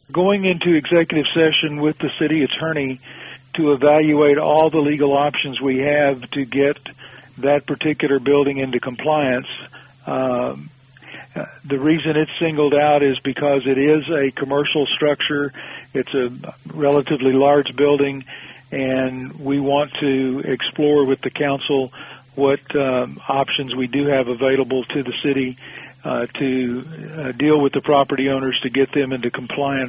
Going into executive session with the city attorney to evaluate all the legal options we have to get that particular building into compliance. The reason it's singled out is because it is a commercial structure. It's a relatively large building, and we want to explore with the council what options we do have available to the city to deal with the property owners to get them into compliance